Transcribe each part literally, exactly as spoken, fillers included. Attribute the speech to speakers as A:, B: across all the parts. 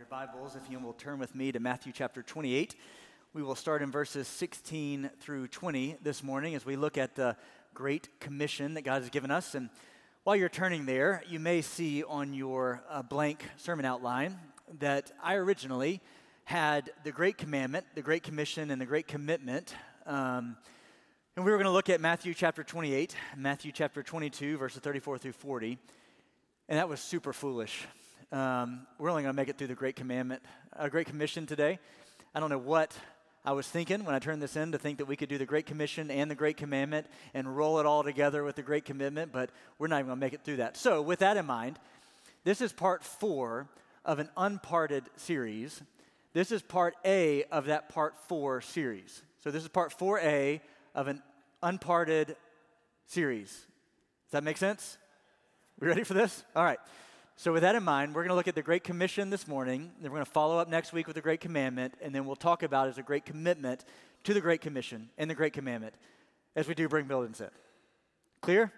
A: Bibles, if you will turn with me to Matthew chapter twenty-eight. We will start in verses sixteen through twenty this morning as we look at the Great Commission that God has given us. And while you're turning there, you may see on your uh, blank sermon outline that I originally had the Great Commandment, the Great Commission, and the Great Commitment. Um, and we were going to look at Matthew chapter twenty-eight, Matthew chapter twenty-two, verses thirty-four through forty. And that was super foolish. Um, we're only going to make it through the Great Commandment, uh, Great Commission today. I don't know what I was thinking when I turned this in to think that we could do the Great Commission and the Great Commandment and roll it all together with the Great Commitment, but we're not even going to make it through that. So with that in mind, this is part four of an unparted series. This is part A of that part four series. So this is part four A of an unparted series. Does that make sense? We ready for this? All right. So with that in mind, we're going to look at the Great Commission this morning, then we're going to follow up next week with the Great Commandment, and then we'll talk about it as a great commitment to the Great Commission and the Great Commandment as we do bring buildings in. Clear?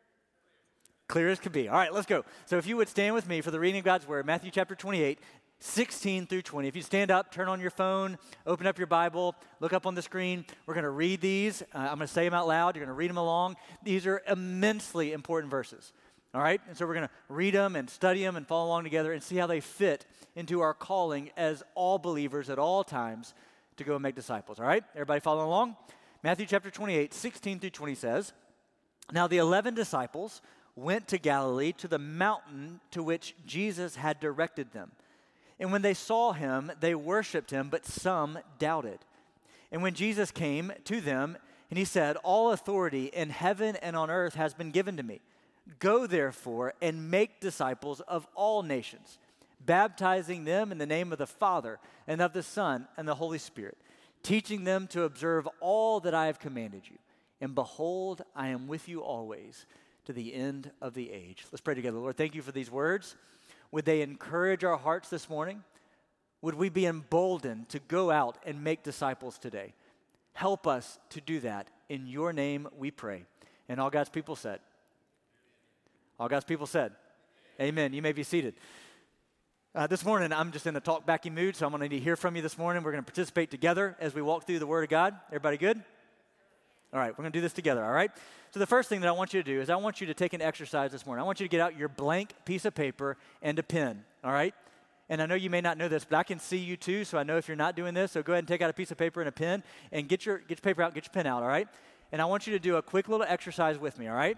A: Clear as could be. All right, let's go. So if you would stand with me for the reading of God's Word, Matthew chapter twenty-eight, sixteen through twenty. If you stand up, turn on your phone, open up your Bible, look up on the screen. We're going to read these. Uh, I'm going to say them out loud. You're going to read them along. These are immensely important verses. All right, and so we're going to read them and study them and follow along together and see how they fit into our calling as all believers at all times to go and make disciples. All right, everybody following along? Matthew chapter twenty-eight, sixteen through twenty says, "Now the eleven disciples went to Galilee to the mountain to which Jesus had directed them. And when they saw him, they worshipped him, but some doubted. And when Jesus came to them, and he said, 'All authority in heaven and on earth has been given to me. Go, therefore, and make disciples of all nations, baptizing them in the name of the Father and of the Son and the Holy Spirit, teaching them to observe all that I have commanded you. And behold, I am with you always to the end of the age.'" Let's pray together. Lord, thank you for these words. Would they encourage our hearts this morning? Would we be emboldened to go out and make disciples today? Help us to do that. In your name we pray. And all God's people said. All God's people said, amen. You may be seated. Uh, this morning, I'm just in a talk-backy mood, so I'm going to need to hear from you this morning. We're going to participate together as we walk through the Word of God. Everybody good? All right, we're going to do this together, all right? So the first thing that I want you to do is I want you to take an exercise this morning. I want you to get out your blank piece of paper and a pen, all right? And I know you may not know this, but I can see you too, so I know if you're not doing this, so go ahead and take out a piece of paper and a pen and get your, get your paper out, get your pen out, all right? And I want you to do a quick little exercise with me, all right?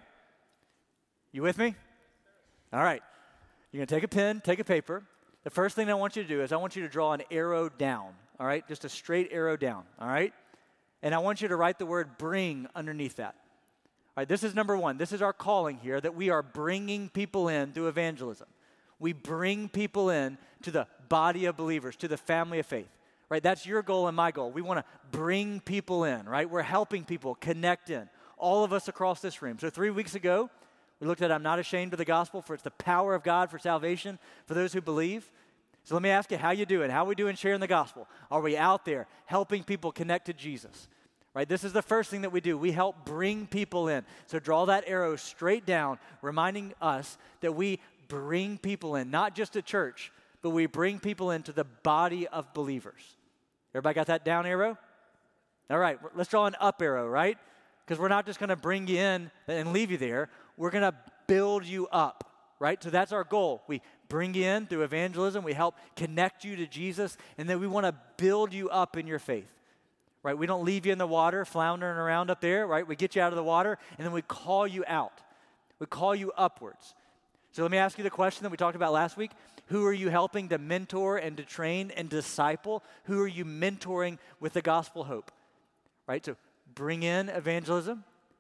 A: You with me? All right. You're going to take a pen, take a paper. The first thing I want you to do is I want you to draw an arrow down, all right? Just a straight arrow down, all right? And I want you to write the word bring underneath that. All right, this is number one. This is our calling here, that we are bringing people in through evangelism. We bring people in to the body of believers, to the family of faith, right? That's your goal and my goal. We want to bring people in, right? We're helping people connect in, all of us across this room. So three weeks ago, we looked at I'm not ashamed of the gospel, for it's the power of God for salvation for those who believe. So let me ask you, how you doing? How are we doing sharing the gospel? Are we out there helping people connect to Jesus? Right? This is the first thing that we do. We help bring people in. So draw that arrow straight down, reminding us that we bring people in, not just to church, but we bring people into the body of believers. Everybody got that down arrow? All right, let's draw an up arrow, right? Because we're not just going to bring you in and leave you there. We're going to build you up, right? So that's our goal. We bring you in through evangelism. We help connect you to Jesus, and then we want to build you up in your faith, right? We don't leave you in the water floundering around up there, right? We get you out of the water, and then we call you out. We call you upwards. So let me ask you the question that we talked about last week. Who are you helping to mentor and to train and disciple? Who are you mentoring with the gospel hope, right? So bring in evangelism.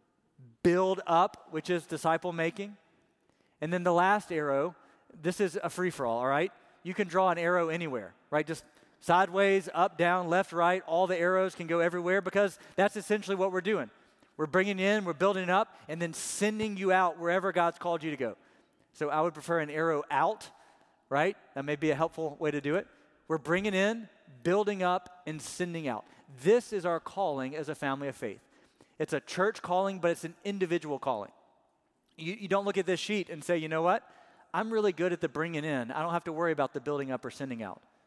A: Build up, which is disciple making. And then the last arrow, this is a free-for-all, all right? You can draw an arrow anywhere, right? Just sideways, up, down, left, right. All the arrows can go everywhere because that's essentially what we're doing. We're bringing you in, we're building up, and then sending you out wherever God's called you to go. So I would prefer an arrow out, right? That may be a helpful way to do it. We're bringing in, building up, and sending out. This is our calling as a family of faith. It's a church calling, but it's an individual calling. You, you don't look at this sheet and say, you know what? I'm really good at the bringing in. I don't have to worry about the building up or sending out.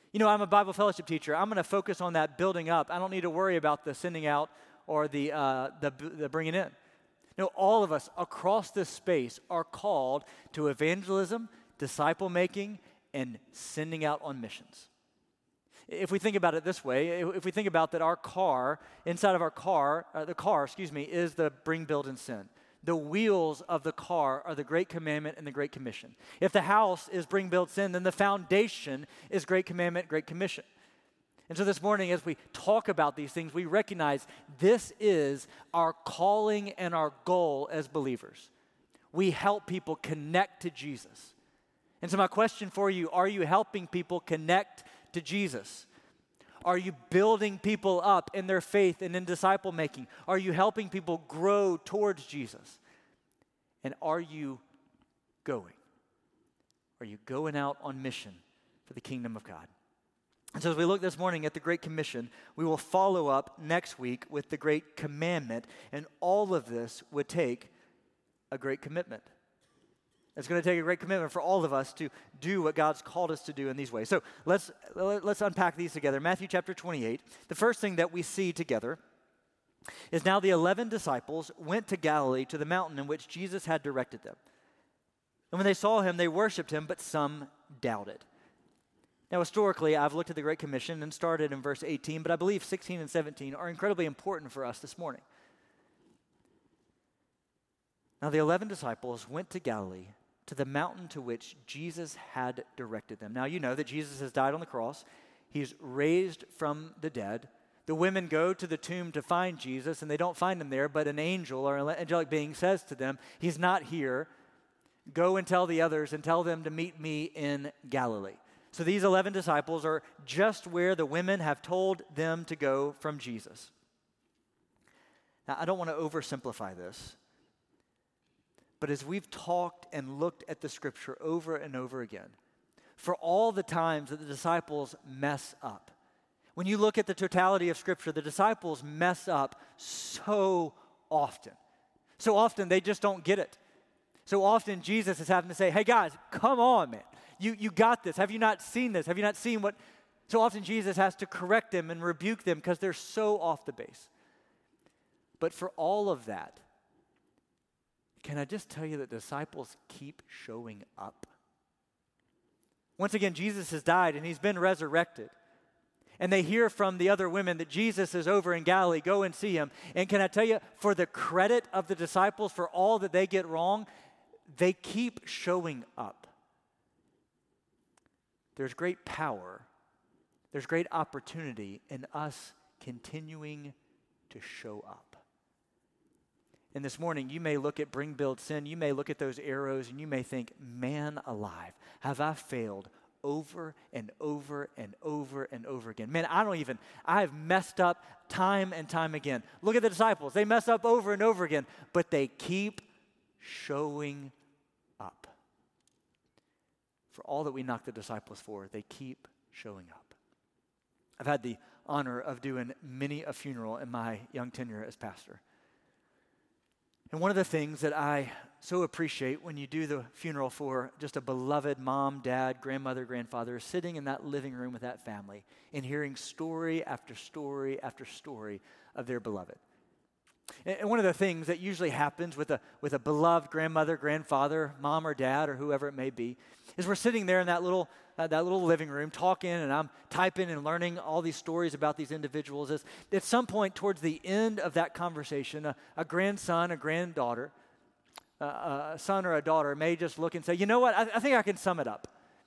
A: You know, I'm a Bible fellowship teacher. I'm going to focus on that building up. I don't need to worry about the sending out or the, uh, the, the bringing in. No, all of us across this space are called to evangelism, disciple making, and sending out on missions. If we think about it this way, if we think about that our car, inside of our car, uh, the car, excuse me, is the bring, build, and send. The wheels of the car are the Great Commandment and the Great Commission. If the house is bring, build, send, then the foundation is Great Commandment, Great Commission. And so this morning, as we talk about these things, we recognize this is our calling and our goal as believers. We help people connect to Jesus. And so my question for you, are you helping people connect to Jesus? Are you building people up in their faith and in disciple making? Are you helping people grow towards Jesus? And are you going? Are you going out on mission for the kingdom of God? And so as we look this morning at the Great Commission, we will follow up next week with the Great Commandment, and all of this would take a great commitment. It's going to take a great commitment for all of us to do what God's called us to do in these ways. So let's let's unpack these together. Matthew chapter twenty-eight, the first thing that we see together is now the eleven disciples went to Galilee to the mountain in which Jesus had directed them. And when they saw him, they worshiped him, but some doubted. Now, historically, I've looked at the Great Commission and started in verse eighteen, but I believe sixteen and seventeen are incredibly important for us this morning. Now, the eleven disciples went to Galilee, to the mountain to which Jesus had directed them. Now, you know that Jesus has died on the cross. He's raised from the dead. The women go to the tomb to find Jesus, and they don't find him there, but an angel or an angelic being says to them, he's not here. Go and tell the others and tell them to meet me in Galilee. So these eleven disciples are just where the women have told them to go from Jesus. Now, I don't want to oversimplify this, but as we've talked and looked at the scripture over and over again, for all the times that the disciples mess up, when you look at the totality of scripture, the disciples mess up so often. So often they just don't get it. So often Jesus is having to say, hey guys, come on, man. You, you got this. Have you not seen this? Have you not seen what? So often Jesus has to correct them and rebuke them because they're so off the base. But for all of that, can I just tell you that disciples keep showing up? Once again, Jesus has died and he's been resurrected. And they hear from the other women that Jesus is over in Galilee. Go and see him. And can I tell you, for the credit of the disciples, for all that they get wrong, they keep showing up. There's great power, there's great opportunity in us continuing to show up. And this morning, you may look at Bring, Build, Send, you may look at those arrows, and you may think, man alive, have I failed over and over and over and over again. Man, I don't even, I have messed up time and time again. Look at the disciples. They mess up over and over again, but they keep showing up. For all that we knock the disciples for, they keep showing up. I've had the honor of doing many a funeral in my young tenure as pastor. And one of the things that I so appreciate when you do the funeral for just a beloved mom, dad, grandmother, grandfather is sitting in that living room with that family and hearing story after story after story of their beloved. And one of the things that usually happens with a with a beloved grandmother, grandfather, mom or dad or whoever it may be, is we're sitting there in that little uh, that little living room talking, and I'm typing and learning all these stories about these individuals. Is at some point towards the end of that conversation, a, a grandson, a granddaughter, uh, a son or a daughter may just look and say, "You know what? I, I think I can sum it up.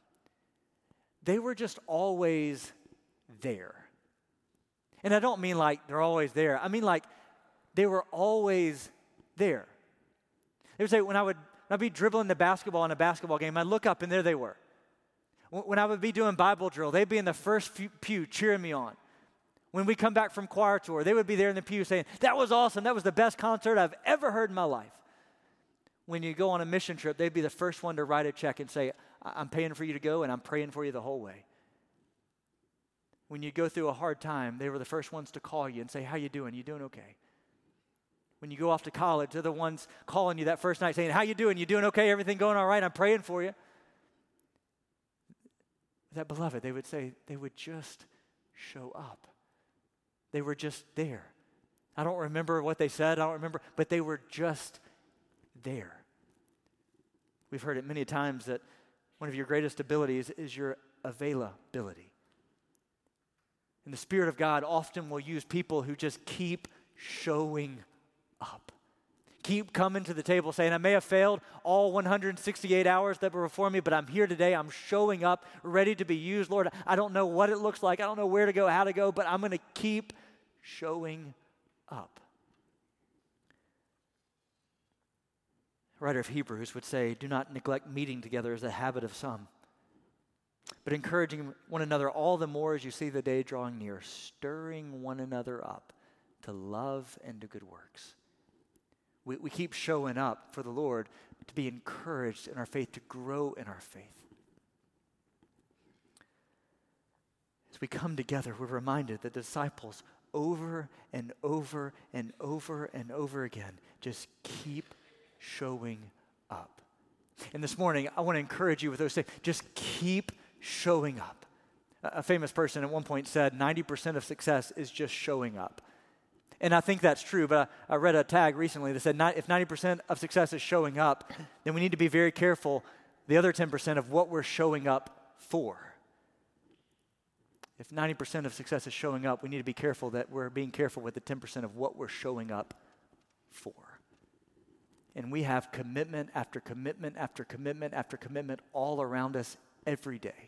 A: They were just always there." And I don't mean like they're always there. I mean like they were always there. They would say, when I would I'd be dribbling the basketball in a basketball game, I'd look up and there they were. When I would be doing Bible drill, they'd be in the first pew cheering me on. When we come back from choir tour, they would be there in the pew saying, "That was awesome. That was the best concert I've ever heard in my life." When you go on a mission trip, they'd be the first one to write a check and say, "I'm paying for you to go and I'm praying for you the whole way." When you go through a hard time, they were the first ones to call you and say, "How you doing? You doing okay?" When you go off to college, they're the ones calling you that first night saying, "How you doing? You doing okay? Everything going all right? I'm praying for you." that beloved, they would say they would just show up. They were just there. I don't remember what they said, I don't remember, but they were just there. We've heard it many times that one of your greatest abilities is your availability. And the Spirit of God often will use people who just keep showing up. Keep coming to the table saying, I may have failed all one hundred sixty-eight hours that were before me, but I'm here today. I'm showing up, ready to be used. Lord, I don't know what it looks like. I don't know where to go, how to go, but I'm going to keep showing up. The writer of Hebrews would say, do not neglect meeting together as a habit of some, but encouraging one another all the more as you see the day drawing near, stirring one another up to love and to good works. We, we keep showing up for the Lord to be encouraged in our faith, to grow in our faith. As we come together, we're reminded that the disciples over and over and over and over again just keep showing up. And this morning, I want to encourage you with those things. Just keep showing up. A famous person at one point said, ninety percent of success is just showing up. And I think that's true, but I, I read a tag recently that said not, if ninety percent of success is showing up, then we need to be very careful the other ten percent of what we're showing up for. If ninety percent of success is showing up, we need to be careful that we're being careful with the ten percent of what we're showing up for. And we have commitment after commitment after commitment after commitment all around us every day.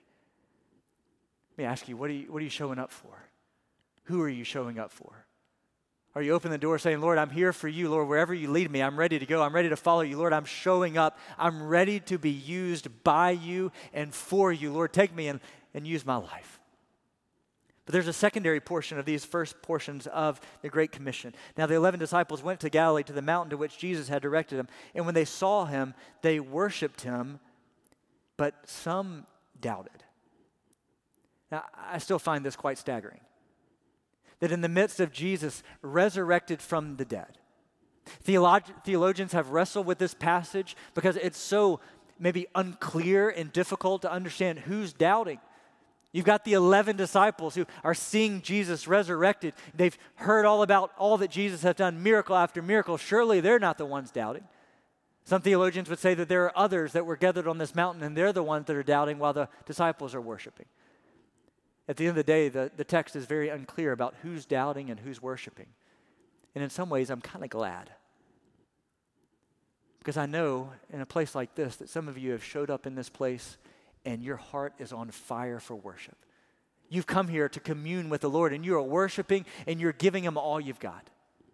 A: Let me ask you, what are you, what are you showing up for? Who are you showing up for? Are you opening the door saying, Lord, I'm here for you. Lord, wherever you lead me, I'm ready to go. I'm ready to follow you. Lord, I'm showing up. I'm ready to be used by you and for you. Lord, take me and, and use my life. But there's a secondary portion of these first portions of the Great Commission. Now, the eleven disciples went to Galilee to the mountain to which Jesus had directed them. And when they saw him, they worshiped him, but some doubted. Now, I still find this quite staggering. That in the midst of Jesus resurrected from the dead, theolog- theologians have wrestled with this passage because it's so maybe unclear and difficult to understand who's doubting. You've got the eleven disciples who are seeing Jesus resurrected. They've heard all about all that Jesus has done, miracle after miracle. Surely they're not the ones doubting. Some theologians would say that there are others that were gathered on this mountain and they're the ones that are doubting while the disciples are worshiping. At the end of the day, the, the text is very unclear about who's doubting and who's worshiping. And in some ways, I'm kind of glad. Because I know in a place like this that some of you have showed up in this place and your heart is on fire for worship. You've come here to commune with the Lord and you are worshiping and you're giving him all you've got.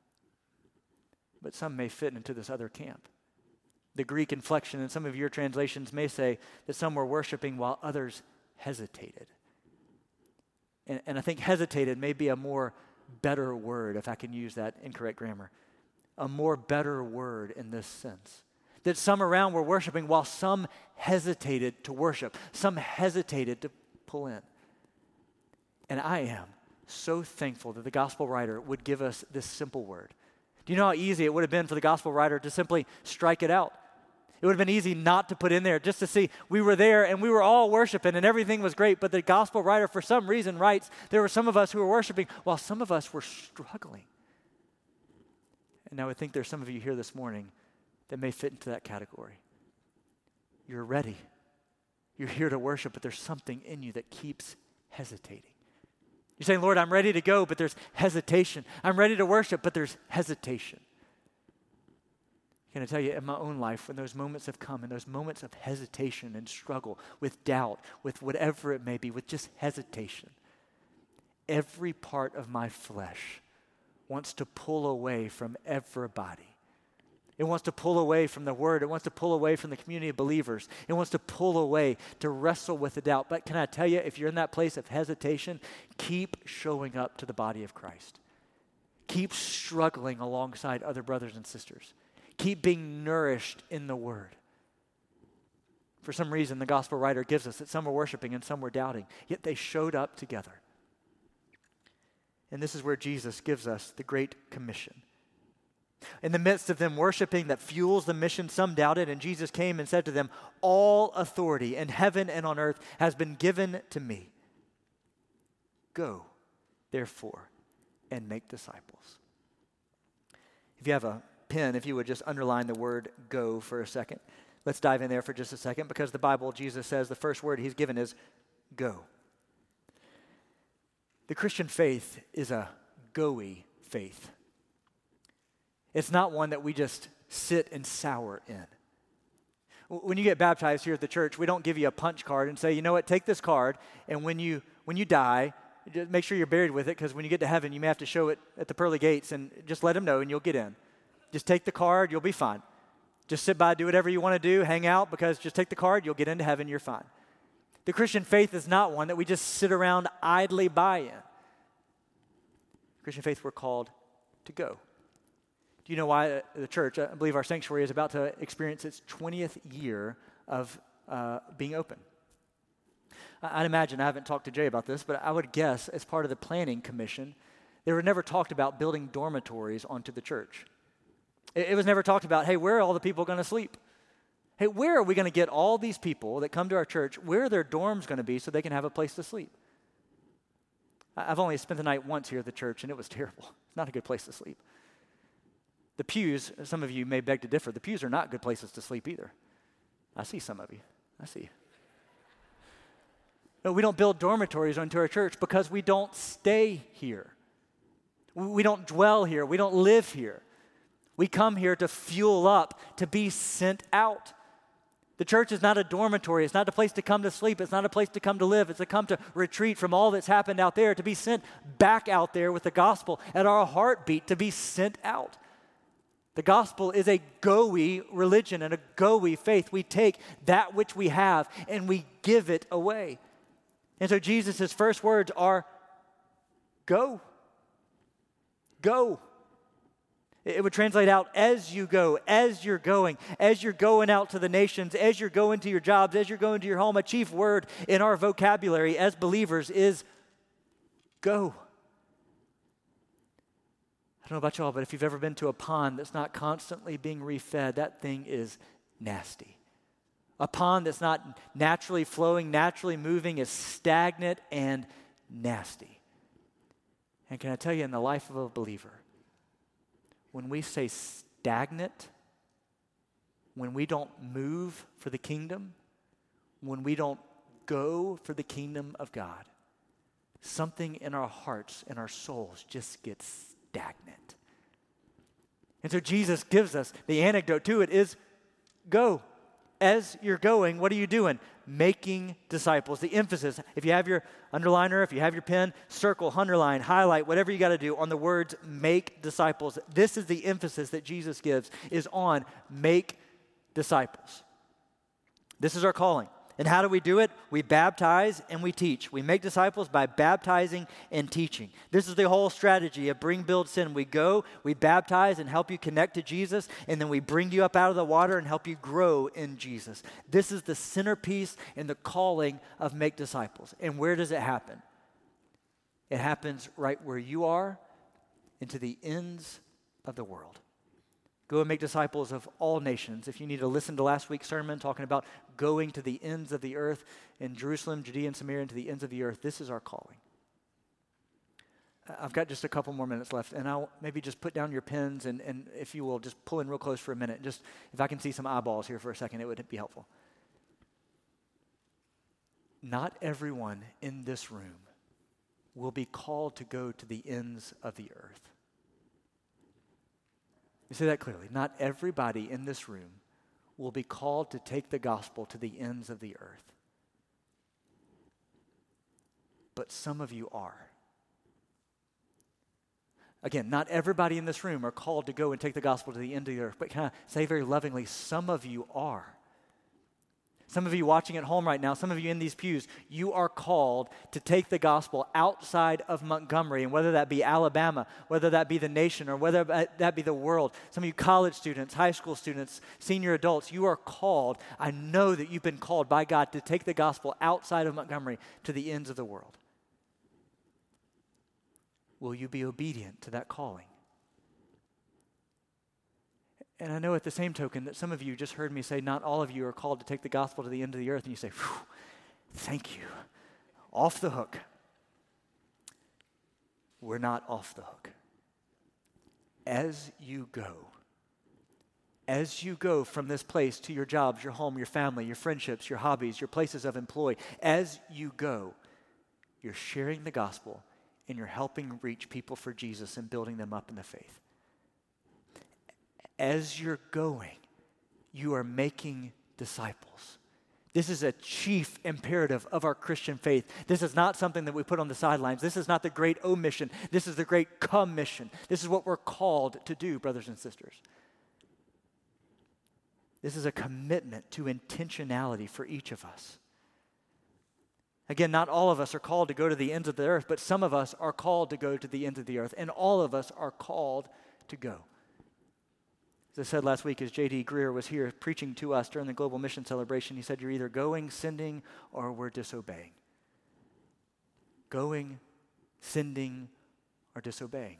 A: But some may fit into this other camp. The Greek inflection in some of your translations may say that some were worshiping while others hesitated. And, and I think hesitated may be a more better word, if I can use that incorrect grammar. A more better word in this sense. That some around were worshiping while some hesitated to worship. Some hesitated to pull in. And I am so thankful that the gospel writer would give us this simple word. Do you know how easy it would have been for the gospel writer to simply strike it out? It would have been easy not to put in there, just to see we were there and we were all worshiping and everything was great. But the gospel writer, for some reason, writes there were some of us who were worshiping while some of us were struggling. And I would think there's some of you here this morning that may fit into that category. You're ready. You're here to worship, but there's something in you that keeps hesitating. You're saying, Lord, I'm ready to go, but there's hesitation. I'm ready to worship, but there's hesitation. Can I tell you, in my own life, when those moments have come, and those moments of hesitation and struggle, with doubt, with whatever it may be, with just hesitation, every part of my flesh wants to pull away from everybody. It wants to pull away from the word. It wants to pull away from the community of believers. It wants to pull away to wrestle with the doubt. But can I tell you, if you're in that place of hesitation, keep showing up to the body of Christ. Keep struggling alongside other brothers and sisters. Keep being nourished in the word. For some reason, the gospel writer gives us that some were worshiping and some were doubting, yet they showed up together. And this is where Jesus gives us the Great Commission. In the midst of them worshiping that fuels the mission, some doubted, and Jesus came and said to them, all authority in heaven and on earth has been given to me. Go, therefore, and make disciples. If you have a pen, if you would just underline the word go for a second. Let's dive in there for just a second, because the Bible, Jesus says the first word he's given is go. The Christian faith is a go-y faith. It's not one that we just sit and sour in. When you get baptized here at the church, we don't give you a punch card and say, you know what, take this card, and when you when you die, just make sure you're buried with it, because when you get to heaven, you may have to show it at the pearly gates, and just let them know, and you'll get in. Just take the card, you'll be fine. Just sit by, do whatever you want to do, hang out, because just take the card, you'll get into heaven, you're fine. The Christian faith is not one that we just sit around idly by in. Christian faith, we're called to go. Do you know why the church, I believe our sanctuary is about to experience its twentieth year of uh, being open? I'd imagine, I haven't talked to Jay about this, but I would guess as part of the planning commission, they were never talked about building dormitories onto the church. It, it was never talked about, hey, where are all the people going to sleep? Hey, where are we going to get all these people that come to our church? Where are their dorms going to be so they can have a place to sleep? I've only spent the night once here at the church, and it was terrible. It's not a good place to sleep. The pews, some of you may beg to differ, the pews are not good places to sleep either. I see some of you. I see. No, we don't build dormitories onto our church because we don't stay here. We don't dwell here. We don't live here. We come here to fuel up, to be sent out. The church is not a dormitory. It's not a place to come to sleep. It's not a place to come to live. It's to come to retreat from all that's happened out there, to be sent back out there with the gospel at our heartbeat, to be sent out. The gospel is a go-y religion and a go-y faith. We take that which we have and we give it away. And so Jesus' first words are, go. Go. It would translate out, as you go, as you're going, as you're going out to the nations, as you're going to your jobs, as you're going to your home. A chief word in our vocabulary as believers is go. I don't know about y'all, but if you've ever been to a pond that's not constantly being refed, that thing is nasty. A pond that's not naturally flowing, naturally moving is stagnant and nasty. And can I tell you, in the life of a believer, when we say stagnant, when we don't move for the kingdom, when we don't go for the kingdom of God, something in our hearts and our souls just gets stagnant. And so Jesus gives us the antidote to it is go. As you're going, what are you doing? Making disciples. The emphasis, if you have your underliner, if you have your pen, circle, underline, highlight, whatever you got to do on the words make disciples. This is the emphasis that Jesus gives, is on make disciples. This is our calling. And how do we do it? We baptize and we teach. We make disciples by baptizing and teaching. This is the whole strategy of Bring, Build, Send. We go, we baptize and help you connect to Jesus, and then we bring you up out of the water and help you grow in Jesus. This is the centerpiece and the calling of Make Disciples. And where does it happen? It happens right where you are and to the ends of the world. Go and make disciples of all nations. If you need to listen to last week's sermon talking about going to the ends of the earth in Jerusalem, Judea, and Samaria, and to the ends of the earth, this is our calling. I've got just a couple more minutes left, and I'll maybe just put down your pens, and, and if you will, just pull in real close for a minute. Just if I can see some eyeballs here for a second, it would be helpful. Not everyone in this room will be called to go to the ends of the earth. You say that clearly. Not everybody in this room will be called to take the gospel to the ends of the earth. But some of you are. Again, not everybody in this room are called to go and take the gospel to the end of the earth, but can I say very lovingly, some of you are. Some of you watching at home right now, some of you in these pews, you are called to take the gospel outside of Montgomery, and whether that be Alabama, whether that be the nation, or whether that be the world. Some of you college students, high school students, senior adults, you are called. I know that you've been called by God to take the gospel outside of Montgomery to the ends of the world. Will you be obedient to that calling? And I know at the same token that some of you just heard me say not all of you are called to take the gospel to the end of the earth, and you say, "Phew, thank you, off the hook." We're not off the hook. As you go, as you go from this place to your jobs, your home, your family, your friendships, your hobbies, your places of employ, as you go, you're sharing the gospel and you're helping reach people for Jesus and building them up in the faith. As you're going, you are making disciples. This is a chief imperative of our Christian faith. This is not something that we put on the sidelines. This is not the great O mission. This is the great commission. This is what we're called to do, brothers and sisters. This is a commitment to intentionality for each of us. Again, not all of us are called to go to the ends of the earth, but some of us are called to go to the ends of the earth, and all of us are called to go. As I said last week, as J D Greer was here preaching to us during the Global Mission Celebration, he said, you're either going, sending, or we're disobeying. Going, sending, or disobeying.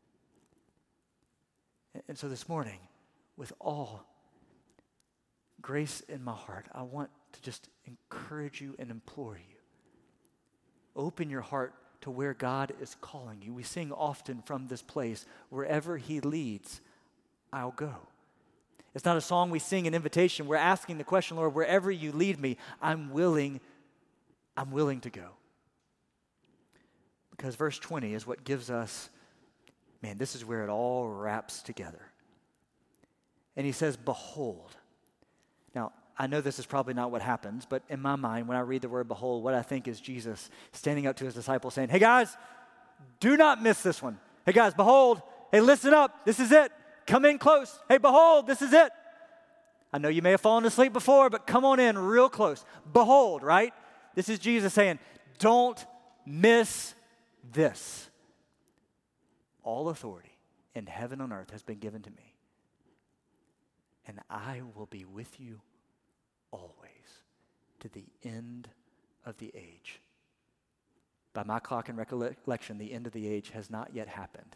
A: And so this morning, with all grace in my heart, I want to just encourage you and implore you. Open your heart to where God is calling you. We sing often from this place, wherever He leads, I'll go. It's not a song we sing an invitation. We're asking the question, Lord, wherever you lead me, I'm willing, I'm willing to go. Because verse twenty is what gives us, man, this is where it all wraps together. And he says, behold. Now, I know this is probably not what happens, but in my mind, when I read the word behold, what I think is Jesus standing up to his disciples saying, hey guys, do not miss this one. Hey guys, behold. Hey, listen up. This is it. Come in close. Hey, behold, this is it. I know you may have fallen asleep before, but come on in real close. Behold, right? This is Jesus saying, don't miss this. All authority in heaven and earth has been given to me. And I will be with you always to the end of the age. By my clock and recollection, the end of the age has not yet happened.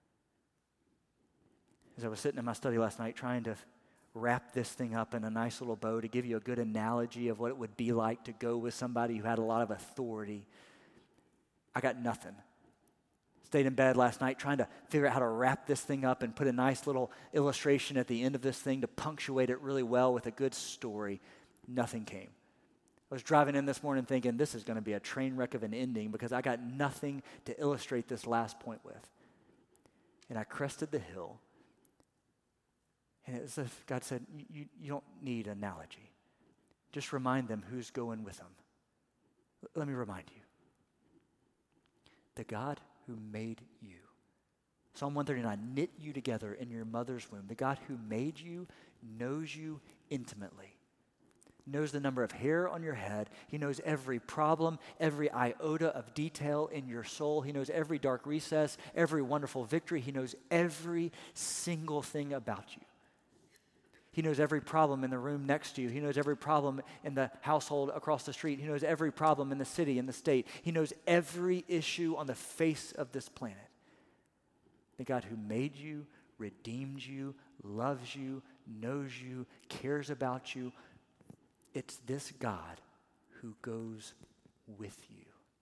A: As I was sitting in my study last night trying to wrap this thing up in a nice little bow to give you a good analogy of what it would be like to go with somebody who had a lot of authority, I got nothing. Stayed in bed last night trying to figure out how to wrap this thing up and put a nice little illustration at the end of this thing to punctuate it really well with a good story. Nothing came. I was driving in this morning thinking this is going to be a train wreck of an ending because I got nothing to illustrate this last point with. And I crested the hill. And it's as if God said, you, you, you don't need analogy. Just remind them who's going with them. L- let me remind you. The God who made you. Psalm one thirty-nine, knit you together in your mother's womb. The God who made you knows you intimately. Knows the number of hair on your head. He knows every problem, every iota of detail in your soul. He knows every dark recess, every wonderful victory. He knows every single thing about you. He knows every problem in the room next to you. He knows every problem in the household across the street. He knows every problem in the city, in the state. He knows every issue on the face of this planet. The God who made you, redeemed you, loves you, knows you, cares about you. It's this God who goes with you.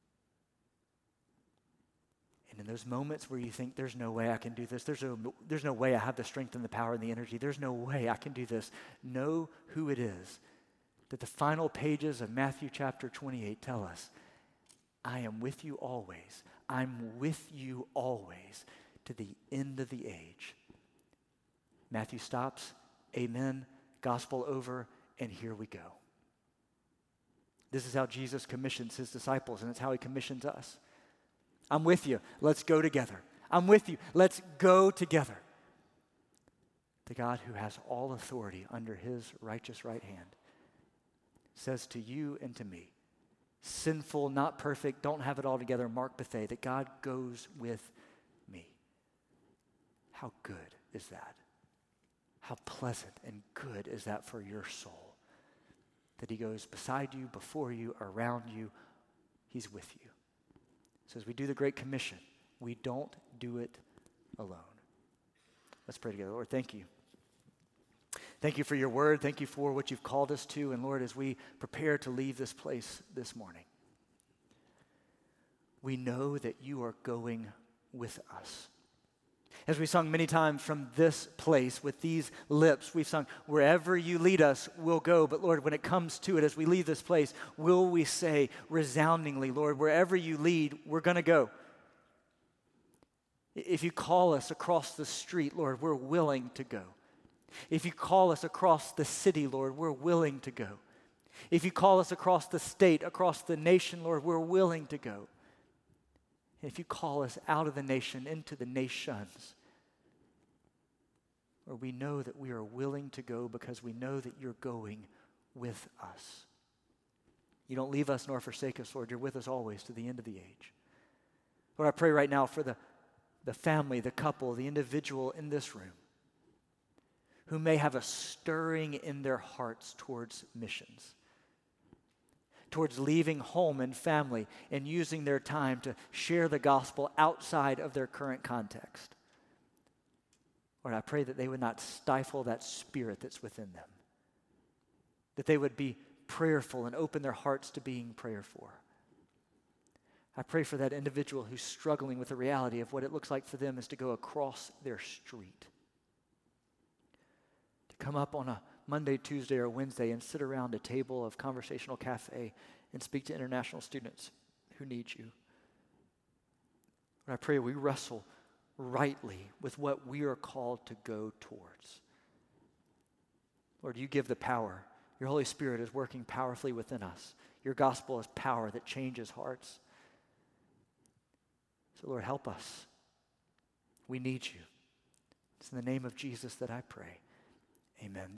A: And in those moments where you think, there's no way I can do this, there's no, there's no way I have the strength and the power and the energy, there's no way I can do this, know who it is that the final pages of Matthew chapter twenty-eight tell us, I am with you always. I'm with you always to the end of the age. Matthew stops, amen, gospel over, and here we go. This is how Jesus commissions his disciples, and it's how he commissions us. I'm with you. Let's go together. I'm with you. Let's go together. The God who has all authority under his righteous right hand says to you and to me, sinful, not perfect, don't have it all together, Mark Bethay, that God goes with me. How good is that? How pleasant and good is that for your soul? That he goes beside you, before you, around you. He's with you. So as we do the Great Commission, we don't do it alone. Let's pray together. Lord, thank you Thank you for your word. Thank you for what you've called us to. And Lord, as we prepare to leave this place this morning, we know that you are going with us. As we sung many times from this place with these lips, we've sung, wherever you lead us, we'll go. But Lord, when it comes to it, as we leave this place, will we say resoundingly, Lord, wherever you lead, we're going to go. If you call us across the street, Lord, we're willing to go. If you call us across the city, Lord, we're willing to go. If you call us across the state, across the nation, Lord, we're willing to go. If you call us out of the nation into the nations, Lord, we know that we are willing to go because we know that you're going with us. You don't leave us nor forsake us, Lord. You're with us always to the end of the age. Lord, I pray right now for the, the family, the couple, the individual in this room who may have a stirring in their hearts towards missions, towards leaving home and family and using their time to share the gospel outside of their current context. Lord, I pray that they would not stifle that spirit that's within them, that they would be prayerful and open their hearts to being prayed for. I pray for that individual who's struggling with the reality of what it looks like for them is to go across their street, to come up on a Monday, Tuesday, or Wednesday and sit around a table of Conversational Cafe and speak to international students who need you. And I pray we wrestle rightly with what we are called to go towards. Lord, you give the power. Your Holy Spirit is working powerfully within us. Your gospel is power that changes hearts. So Lord, help us. We need you. It's in the name of Jesus that I pray. Amen.